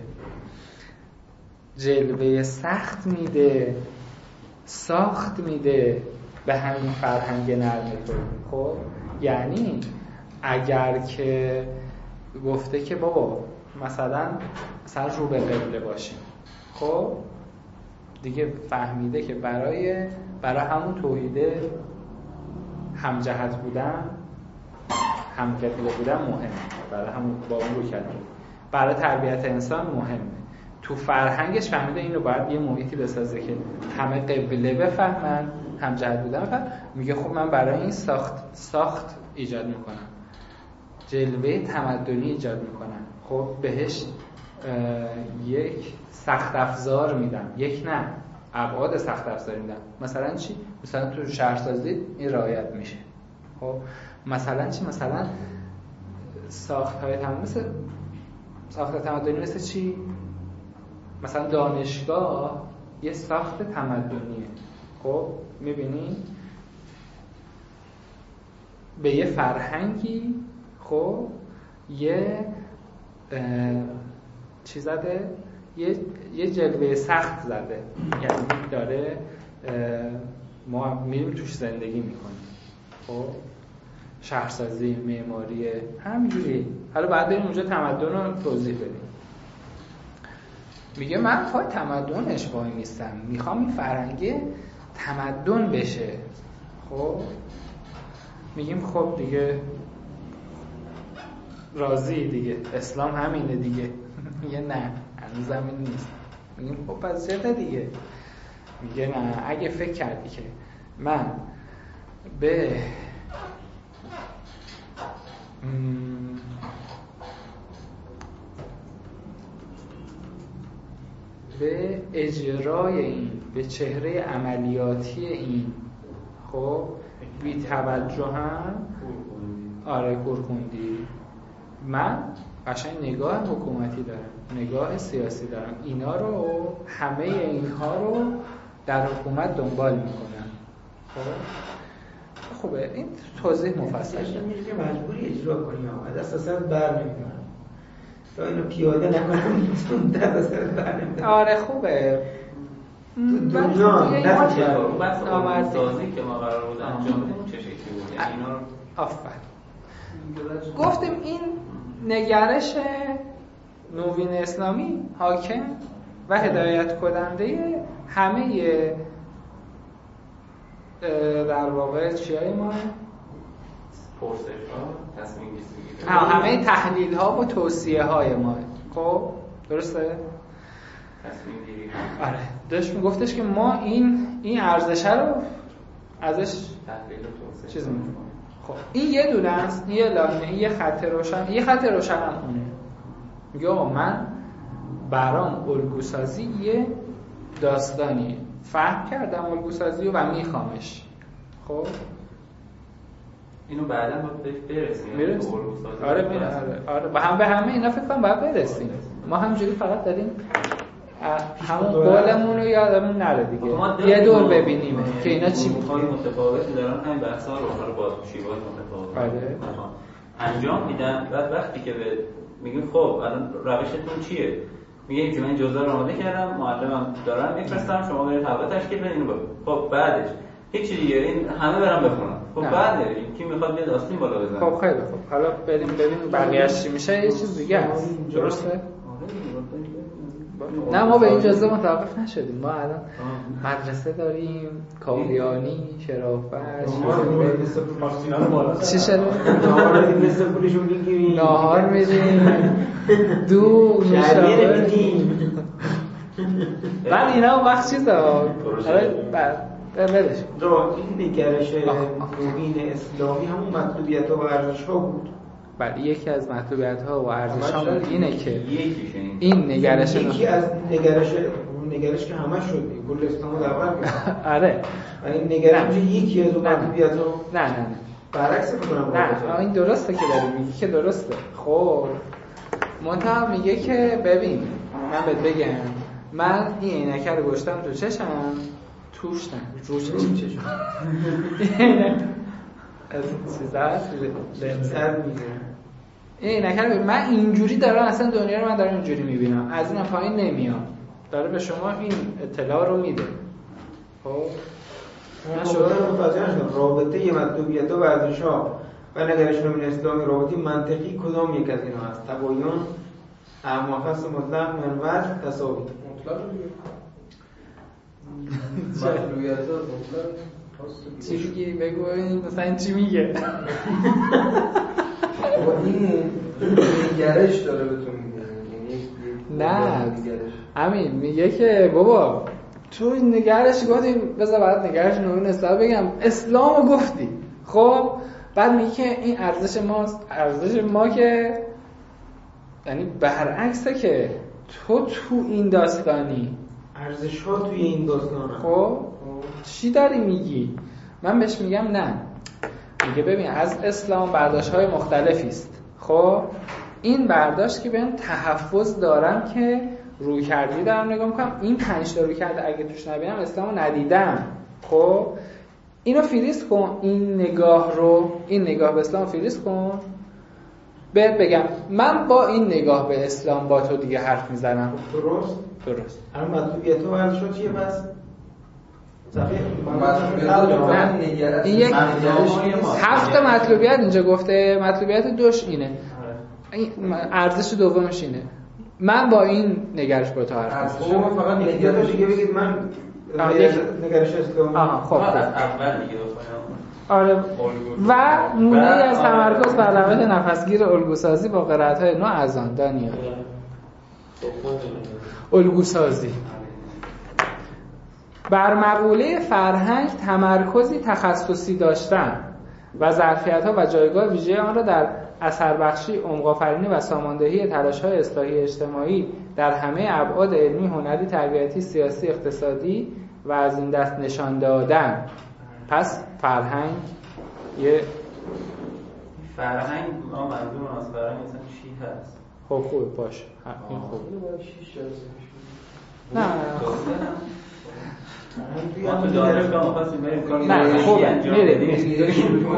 جلوه سخت میده، ساخت میده به همین فرهنگ نرم تو. خب یعنی اگر که گفته که بابا مثلا مثلا رو به قبله باشیم، خب دیگه فهمیده که برای برای همون توحید همجهت بودن، هم قبله بودن مهمه، برای همون با اون رو کردن برای تربیت انسان مهمه. تو فرهنگش فهمیده این رو باید یه محیطی بسازه که همه قبله بفهمن، هم جهت بودن بفهمن. میگه خب من برای این ساخت ساخت ایجاد میکنم، جلوه تمدنی ایجاد میکنم. خب بهش یک سخت افزار میدم، یک نه ابعاد سخت افزار میدم. مثلا چی؟ مثلا تو شهرسازی این رعایت میشه. خب مثلا چی؟ مثلا ساخت های تمدنی، مثل ساخت تمدنی مثل چی؟ مثلا دانشگاه یه ساخت تمدنیه. خب میبینی به یه فرهنگی خب یه چی زده؟ یه یه جلوه سخت زده، یعنی داره ما میریم توش زندگی میکنیم. خب شهرسازی، معماری، همینجوری. حالا بعد بریم اونجا تمدن رو توضیح بدیم. میگه من پای تمدنش وای نیستم، میخوام این فرهنگه تمدن بشه. خب میگیم خب دیگه راضی دیگه، اسلام همینه دیگه. میگه نه هنوز همین نیست. میگیم خب پس چته دیگه؟ میگه نه اگه فکر کردی که من به به اجرای این، به چهره عملیاتی این خب بی توجه هم آره کورکوندی، من قشنگ نگاه حکومتی دارم، نگاه سیاسی دارم، اینا رو همه اینها رو در حکومت دنبال میکنم. خب خوبه این توضیح مفصل میشه که مجبوری اجرا کنی، از اساسا بر نمیاد تا اینو پیاده نکنم میتون در اساسا بر نمیاد. آره خوبه دنیا نمیشه بس سازی که ما قرار بود انجام بدیم چه شکلی بود، یعنی اینا رو آفرین گفتیم. این نگرش نوین اسلامی حاکم و هدایت کننده همه در واقع چیای ما پرسش ها، تصمیم گیری، همه تحلیل ها و توصیه های ما. خب درسته؟ تصمیم گیری. آره داشت میگفتش که ما این این ارزشه رو ازش تحلیل و توصیه چیز میکنیم. خب این یه دونه است، این یه لاینه، این یه خط روشن، یه خط روشن هم اونه. میگه آقا من برام الگوسازی یه داستانی فهم کردم الگوسازی و میخوامش. خب اینو بعدا باید برسیم. میرسیم. آره میره آره آره با هم به همه اینا فکر کنم باید برسیم. ما همینجوری فقط داریم همون قولمون رو یادمون نره دیگه. یه دور ببینیم که اینا چی میخوان متفاوتی دارن، همین بحثا رو رو باز شیوه متفاوت بله انجام میدن. بعد وقتی که به میگیم خب الان روشتون چیه؟ میگه که من جزء رو آماده کردم، معلمم دارم میفرستم، شما برید حلقه تشکیل بدین. خب بعدش هیچ دیگه این همه برام بخونن. خب بعد کی میخواد بیاد آستین بالا بزنه؟ خب خیلی خوب، حالا بریم ببینیم بقیه‌اش چی میشه. یه چیز دیگه است درسته؟ نه ما به این جزء متوقف نشدیم. ما الان مدرسه داریم، کاویانی، شرافت، چی شده؟ ناهار میریم، دو مشاور بعد اینا وقت چیز دار بلش این نگرش نوین اسلامی همون مطلوبیت ها و ارزش ها بود. بله یکی از مطلوبیت ها و ارزش ها اینه که این نگرش یکی از نگرش نگرش که همه شد کل اسلام رو در بر می‌گیره. آره این نگرش یکی از مطلوبیت ها نه نه نه برعکس میکنم. نه این درسته که داری میگی که درسته. خب منتها میگه که ببین من بهت بگم من این عینکه رو گشتم تو چشم توش نه رو چشم چشم از چیزا هست لنسر میگه این عینکه رو من اینجوری دارم اصلا دنیا رو من دارم اینجوری میبینم از این پایین نمیام داره به شما این اطلاع رو میده. خب من شده متوجه نشدم رابطه یه مطلوبیت و ورزش‌ها و نگرش نوین اسلامی رابطه منطقی کدام یک از اینا هست؟ تباین، اعماقص مطلق، منوز، تساوی. مطلق دیگه مطلوبیت مطلق چی میگی؟ بگو این مثلا چی میگه؟ بابا این نگرش داره به تو میگه نه همین میگه که بابا تو نگرش گفتی بذار بعد نگرش نوین اسلام بگم اسلامو گفتی خب بعد میگه که این ارزش ماست ارزش ما که یعنی برعکسه که تو تو این داستانی ارزش ها توی این داستانه. خب چی داری میگی؟ من بهش میگم نه میگه ببین از اسلام برداشت های مختلفی است. خب این برداشت که بهم تحفظ دارم که روی کردی دارم نگاه میکنم این پنج تا روی کرده اگه توش نبینم اسلامو ندیدم. خب اینو فریز کن این نگاه رو این نگاه به اسلام فریز کن بهت بگم من با این نگاه به اسلام با تو دیگه حرف میزنم. درست؟ درست. الان مطلوبیت و ورزش‌ها چیه پس؟ صفحه این یک هفت مطلوبیت اینجا گفته مطلوبیت دوش اینه این ارزش دومش اینه من با این نگرش با تو حرف میزنم. شما فقط نگرش دیگه بگید من نگرش اسلامی. آها خب اول دیگه آره و نمونه از تمرکز بر روش نفسگیر الگوسازی با قرائت‌های نو از آن دانیال. الگوسازی بر مقوله فرهنگ تمرکزی تخصصی داشتن و ظرفیت‌ها و جایگاه ویژه آن را در اثر بخشی، عمق آفرینی و ساماندهی تلاش‌های اصلاحی اجتماعی در همه ابعاد علمی، هنری، تربیتی، سیاسی، اقتصادی و از این دست نشان دادن. پس فرهنگ یه فرهنگ ما منظور از فرهنگ مثلا چی هست؟ خب خوب باشه این خوب نه ما تو دانشگاه می‌خواستیم بریم کار نه خوبه میره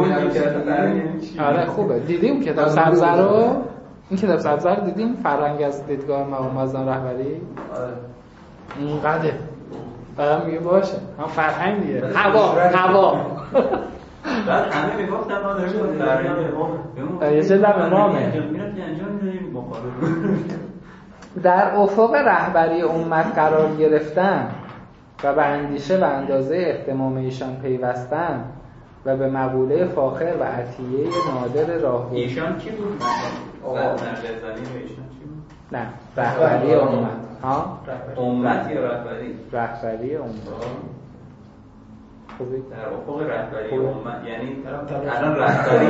آره خوبه دیدیم کتاب سبز رو این کتاب سبز رو دیدیم فرهنگ از دیدگاه مقام معظم رهبری آره اینقدر بعد میگه باشه هم فرهنگ دیگه هوا هوا بعد همه میگفتن ما داریم فرهنگ یه چه دم امامه در افق رهبری امت قرار گرفتن و به اندیشه و اندازه اهتمام ایشان پیوستن و به مقوله فاخر و عطیه نادر راهبر ایشان کی بود؟ آقا نرجزنی و ایشان کی بود؟ نه رهبری امت ها امت یا رهبری؟ رهبری امت خوبی؟ در افق رهبری امت یعنی الان رهبری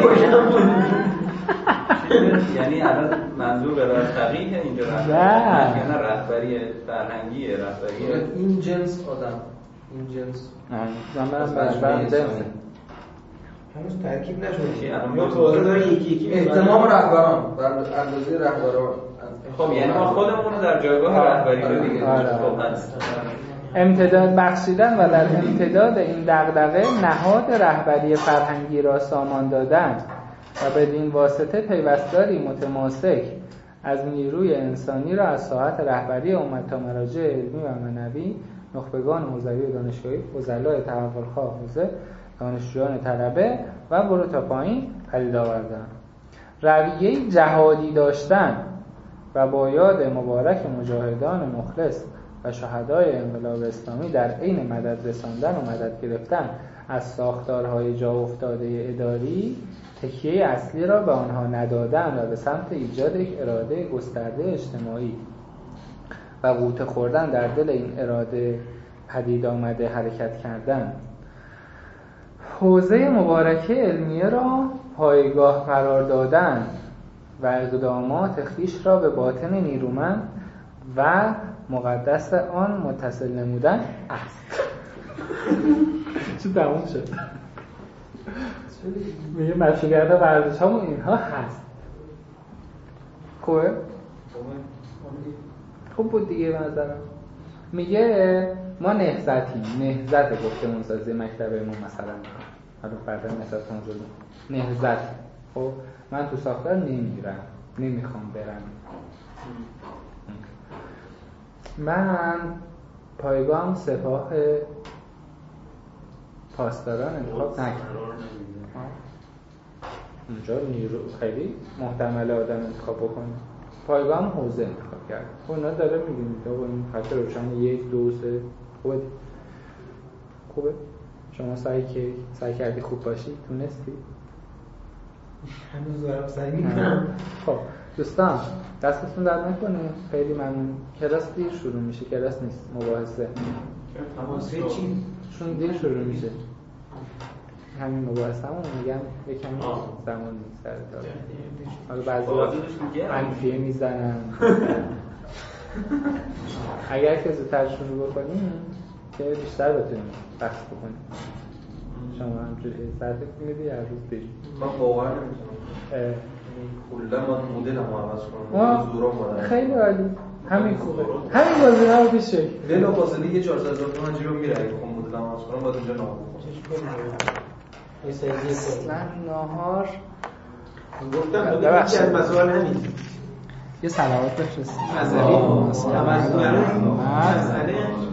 یعنی الان منظور به رهبریه اینجا رهبری نه نه رهبری فرهنگیه رهبری این جنس آدم این جنس نه من برام جنس هنوز ترکیب نشده یا تازه داره یکی یکی اهتمام رهبران بر اندازه رهبران خب یعنی ما خودمون رو در جایگاه رهبری ببینیم خب هست امتداد بخشیدن و در امتداد این دغدغه نهاد رهبری فرهنگی را سامان دادن و بدین واسطه پیوستاری متماسک از نیروی انسانی را از ساحت رهبری امت تا مراجع علمی و معنوی، نخبگان حوزوی و دانشگاهی، فضلای تحول‌خواه حوزه، دانشجویان طلبه و برو تا پایین پدید آوردن. رویه جهادی داشتن و با یاد مبارک مجاهدان مخلص و شهدای انقلاب اسلامی در عین مدد رساندن و مدد گرفتن از ساختارهای جا افتاده اداری، تکیه اصلی را به آنها ندادن و به سمت ایجاد یک اراده گسترده اجتماعی و غوطه خوردن در دل این اراده پدید آمده حرکت کردن. حوزه مبارکه علمیه را پایگاه قرار دادن و اقدامات خویش را به باطن نیرومند و مقدس آن متصل نمودن است. چه تموم شد؟ میگه مشروعیت ورزش همون اینها هست. خوبه؟ خوب بود دیگه منظرم. میگه ما نهضتیم، نهضت گفتمون سازی مکتب ما مثلا حالا فردا نهضت اونجوری نهضت. خب من تو ساختار نمیرم، نمیخوام برم. من پایگام سپاه پاسداران انتخاب نکردم. اونجا نیرو خیلی محتمل آدم انتخاب بکنه. پایگام حوزه انتخاب کرد. خب اونا داره میگیم آقا این خط روشن یک دو سه خوبه خوبه شما سعی که سعی کردی خوب باشی تونستی هنوز دارم سعی میکنم. خب دوستان دستتون درد نکنه، خیلی ممنون. کلاس دیر شروع میشه، کلاس نیست مباحثه. تماسه چی؟ چون دیر شروع میشه همین مباحثه همون میگم یکم زمان نیست سر داره. حالا بعضی وقت منفیه میزنن. اگر که زودتر شروع بکنیم که بیشتر بتونیم بحث بکنیم. شما همجوری ساعتت میدی هر روز دیر. من باور نمیتونم کلا ما مدل هم عوض کنم زورا مادر. خیلی عالی، همین خوبه، همین بازی ها رو بیشه بلا فاصله یه چهارصد هزار تومان جیرو میره اگه خب مدل هم عوض کنم باید اینجا نهار اصلا نهار گفتم بودیم یکی از مسائل همین یه سلوات بفرستیم مسئله مسئله